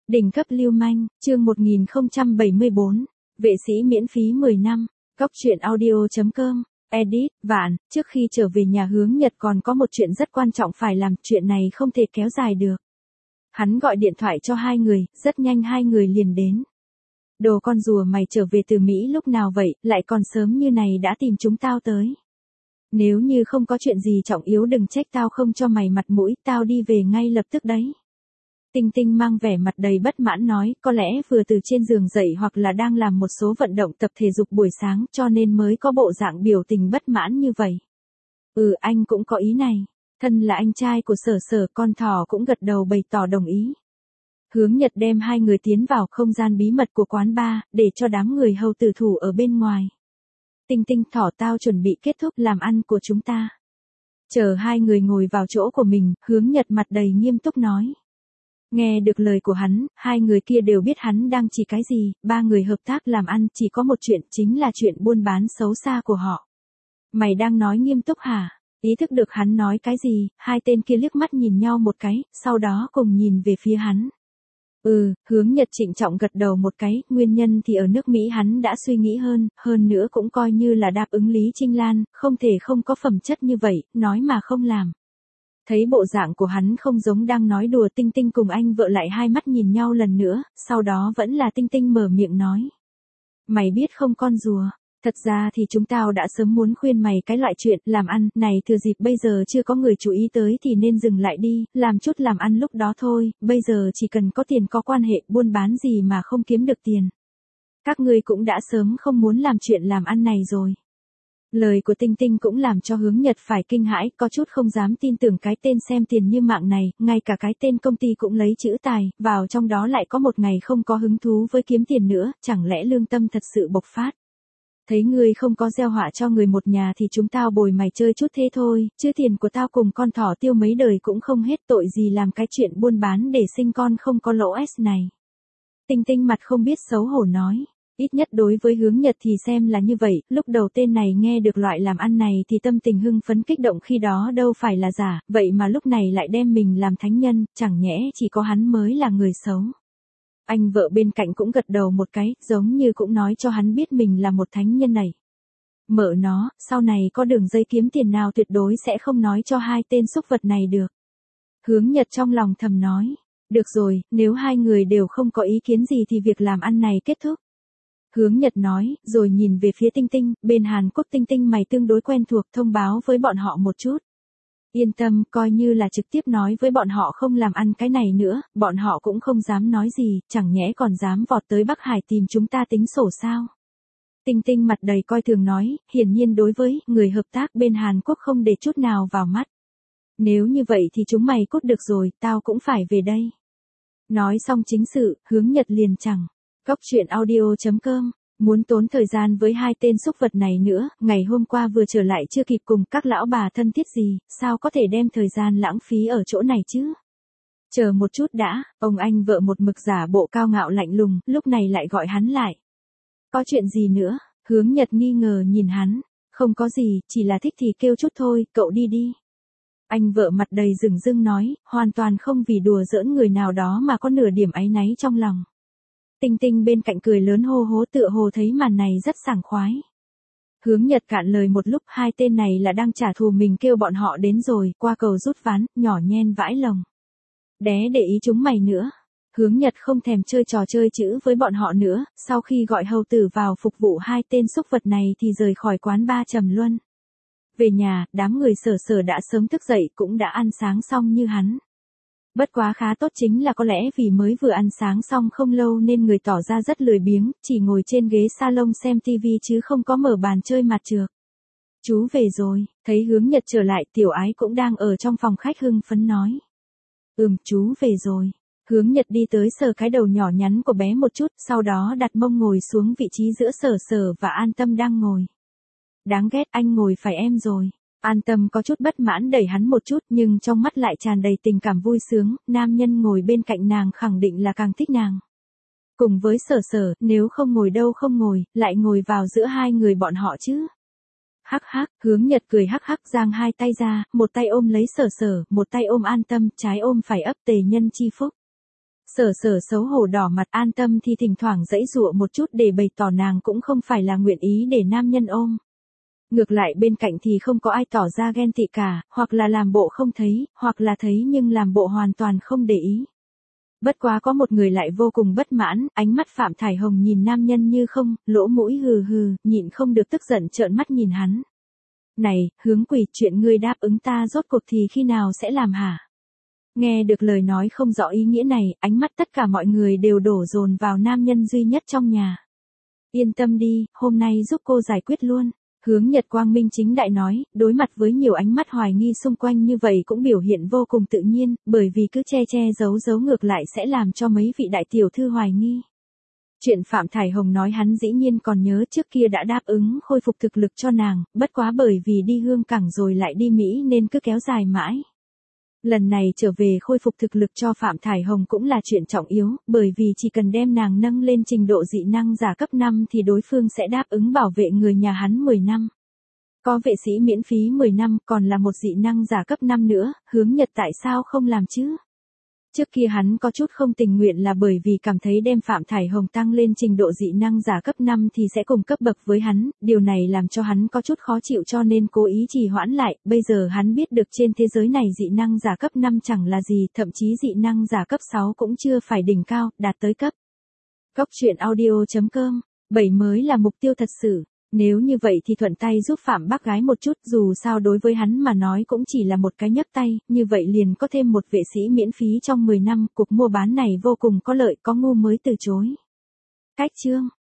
Đỉnh cấp lưu manh, chương 1074, vệ sĩ miễn phí 10 năm, Cóc truyện audio.com, edit, Vạn, trước khi trở về nhà Hướng Nhật còn có một chuyện rất quan trọng phải làm, chuyện này không thể kéo dài được. Hắn gọi điện thoại cho hai người, rất nhanh hai người liền đến. Đồ con rùa mày trở về từ Mỹ lúc nào vậy, lại còn sớm như này đã tìm chúng tao tới. Nếu như không có chuyện gì trọng yếu đừng trách tao không cho mày mặt mũi, tao đi về ngay lập tức đấy. Tinh Tinh mang vẻ mặt đầy bất mãn nói, có lẽ vừa từ trên giường dậy hoặc là đang làm một số vận động tập thể dục buổi sáng cho nên mới có bộ dạng biểu tình bất mãn như vậy. Anh cũng có ý này. Thân là anh trai của Sở Sở, con thỏ cũng gật đầu bày tỏ đồng ý. Hướng Nhật đem hai người tiến vào không gian bí mật của quán bar, để cho đám người hầu tử thủ ở bên ngoài. Tinh Tinh, thỏ tao chuẩn bị kết thúc làm ăn của chúng ta. Chờ hai người ngồi vào chỗ của mình, Hướng Nhật mặt đầy nghiêm túc nói. Nghe được lời của hắn, hai người kia đều biết hắn đang chỉ cái gì, ba người hợp tác làm ăn chỉ có một chuyện, chính là chuyện buôn bán xấu xa của họ. Mày đang nói nghiêm túc hả? Ý thức được hắn nói cái gì, hai tên kia liếc mắt nhìn nhau một cái, sau đó cùng nhìn về phía hắn. Hướng Nhật trịnh trọng gật đầu một cái, nguyên nhân thì ở nước Mỹ hắn đã suy nghĩ hơn nữa cũng coi như là đáp ứng Lý Trinh Lan, không thể không có phẩm chất như vậy, nói mà không làm. Thấy bộ dạng của hắn không giống đang nói đùa, Tinh Tinh cùng anh vợ lại hai mắt nhìn nhau lần nữa, sau đó vẫn là Tinh Tinh mở miệng nói. Mày biết không con rùa, thật ra thì chúng tao đã sớm muốn khuyên mày cái loại chuyện làm ăn này, thừa dịp bây giờ chưa có người chú ý tới thì nên dừng lại đi, làm chút làm ăn lúc đó thôi, bây giờ chỉ cần có tiền có quan hệ, buôn bán gì mà không kiếm được tiền. Các ngươi cũng đã sớm không muốn làm chuyện làm ăn này rồi. Lời của Tinh Tinh cũng làm cho Hướng Nhật phải kinh hãi, có chút không dám tin tưởng cái tên xem tiền như mạng này, ngay cả cái tên công ty cũng lấy chữ tài, vào trong đó lại có một ngày không có hứng thú với kiếm tiền nữa, chẳng lẽ lương tâm thật sự bộc phát. Thấy ngươi không có gieo họa cho người một nhà thì chúng tao bồi mày chơi chút thế thôi, chứ tiền của tao cùng con thỏ tiêu mấy đời cũng không hết, tội gì làm cái chuyện buôn bán để sinh con không có lỗ s này. Tinh Tinh mặt không biết xấu hổ nói. Ít nhất đối với Hướng Nhật thì xem là như vậy, lúc đầu tên này nghe được loại làm ăn này thì tâm tình hưng phấn kích động khi đó đâu phải là giả, vậy mà lúc này lại đem mình làm thánh nhân, chẳng nhẽ chỉ có hắn mới là người xấu. Anh vợ bên cạnh cũng gật đầu một cái, giống như cũng nói cho hắn biết mình là một thánh nhân này. Mợ nó, sau này có đường dây kiếm tiền nào tuyệt đối sẽ không nói cho hai tên xúc vật này được. Hướng Nhật trong lòng thầm nói, được rồi, nếu hai người đều không có ý kiến gì thì việc làm ăn này kết thúc. Hướng Nhật nói, rồi nhìn về phía Tinh Tinh, bên Hàn Quốc Tinh Tinh mày tương đối quen thuộc, thông báo với bọn họ một chút. Yên tâm, coi như là trực tiếp nói với bọn họ không làm ăn cái này nữa, bọn họ cũng không dám nói gì, chẳng nhẽ còn dám vọt tới Bắc Hải tìm chúng ta tính sổ sao. Tinh Tinh mặt đầy coi thường nói, hiển nhiên đối với người hợp tác bên Hàn Quốc không để chút nào vào mắt. Nếu như vậy thì chúng mày cút được rồi, tao cũng phải về đây. Nói xong chính sự, Hướng Nhật liền chẳng. Cóc truyện audio.com, muốn tốn thời gian với hai tên xúc vật này nữa, ngày hôm qua vừa trở lại chưa kịp cùng các lão bà thân thiết gì, sao có thể đem thời gian lãng phí ở chỗ này chứ? Chờ một chút đã, ông anh vợ một mực giả bộ cao ngạo lạnh lùng, lúc này lại gọi hắn lại. Có chuyện gì nữa? Hướng Nhật nghi ngờ nhìn hắn, không có gì, chỉ là thích thì kêu chút thôi, cậu đi đi. Anh vợ mặt đầy rừng rưng nói, hoàn toàn không vì đùa giỡn người nào đó mà có nửa điểm áy náy trong lòng. Tinh Tinh bên cạnh cười lớn hô hố tựa hồ thấy màn này rất sảng khoái. Hướng Nhật cạn lời một lúc, hai tên này là đang trả thù mình kêu bọn họ đến rồi, qua cầu rút ván, nhỏ nhen vãi lồng. Đé để ý chúng mày nữa. Hướng Nhật không thèm chơi trò chơi chữ với bọn họ nữa, sau khi gọi hầu tử vào phục vụ hai tên xúc vật này thì rời khỏi quán bar trầm luân. Về nhà, đám người Sở Sở đã sớm thức dậy cũng đã ăn sáng xong như hắn. Bất quá khá tốt chính là có lẽ vì mới vừa ăn sáng xong không lâu nên người tỏ ra rất lười biếng, chỉ ngồi trên ghế salon xem tivi chứ không có mở bàn chơi mặt trược. Chú về rồi, thấy Hướng Nhật trở lại, Tiểu Ái cũng đang ở trong phòng khách hưng phấn nói. Chú về rồi. Hướng Nhật đi tới sờ cái đầu nhỏ nhắn của bé một chút, sau đó đặt mông ngồi xuống vị trí giữa Sở Sở và An Tâm đang ngồi. Đáng ghét, anh ngồi phải em rồi. An Tâm có chút bất mãn đẩy hắn một chút nhưng trong mắt lại tràn đầy tình cảm vui sướng, nam nhân ngồi bên cạnh nàng khẳng định là càng thích nàng. Cùng với Sở Sở, nếu không ngồi đâu không ngồi, lại ngồi vào giữa hai người bọn họ chứ. Hắc hắc, Hướng Nhật cười hắc hắc giang hai tay ra, một tay ôm lấy Sở Sở, một tay ôm An Tâm, trái ôm phải ấp tề nhân chi phúc. Sở xấu hổ đỏ mặt An Tâm thì thỉnh thoảng giãy giụa một chút để bày tỏ nàng cũng không phải là nguyện ý để nam nhân ôm. Ngược lại bên cạnh thì không có ai tỏ ra ghen tị cả, hoặc là làm bộ không thấy, hoặc là thấy nhưng làm bộ hoàn toàn không để ý. Bất quá có một người lại vô cùng bất mãn, ánh mắt Phạm Thải Hồng nhìn nam nhân như không, lỗ mũi hừ hừ, nhịn không được tức giận trợn mắt nhìn hắn. Này, Hướng Quỳ, chuyện ngươi đáp ứng ta rốt cuộc thì khi nào sẽ làm hả? Nghe được lời nói không rõ ý nghĩa này, ánh mắt tất cả mọi người đều đổ dồn vào nam nhân duy nhất trong nhà. Yên tâm đi, hôm nay giúp cô giải quyết luôn. Hướng Nhật quang minh chính đại nói, đối mặt với nhiều ánh mắt hoài nghi xung quanh như vậy cũng biểu hiện vô cùng tự nhiên, bởi vì cứ che giấu ngược lại sẽ làm cho mấy vị đại tiểu thư hoài nghi. Chuyện Phạm Thải Hồng nói hắn dĩ nhiên còn nhớ trước kia đã đáp ứng khôi phục thực lực cho nàng, bất quá bởi vì đi Hương Cảng rồi lại đi Mỹ nên cứ kéo dài mãi. Lần này trở về khôi phục thực lực cho Phạm Thải Hồng cũng là chuyện trọng yếu, bởi vì chỉ cần đem nàng nâng lên trình độ dị năng giả cấp 5 thì đối phương sẽ đáp ứng bảo vệ người nhà hắn 10 năm. Có vệ sĩ miễn phí 10 năm còn là một dị năng giả cấp 5 nữa, Hướng Nhật tại sao không làm chứ? Trước kia hắn có chút không tình nguyện là bởi vì cảm thấy đem Phạm Thải Hồng tăng lên trình độ dị năng giả cấp 5 thì sẽ cùng cấp bậc với hắn, điều này làm cho hắn có chút khó chịu cho nên cố ý trì hoãn lại, bây giờ hắn biết được trên thế giới này dị năng giả cấp 5 chẳng là gì, thậm chí dị năng giả cấp 6 cũng chưa phải đỉnh cao, đạt tới cấp. Cóc truyện audio.com, 7 mới là mục tiêu thật sự. Nếu như vậy thì thuận tay giúp Phạm bác gái một chút, dù sao đối với hắn mà nói cũng chỉ là một cái nhấc tay, như vậy liền có thêm một vệ sĩ miễn phí trong 10 năm, cuộc mua bán này vô cùng có lợi, có ngu mới từ chối. Cách chương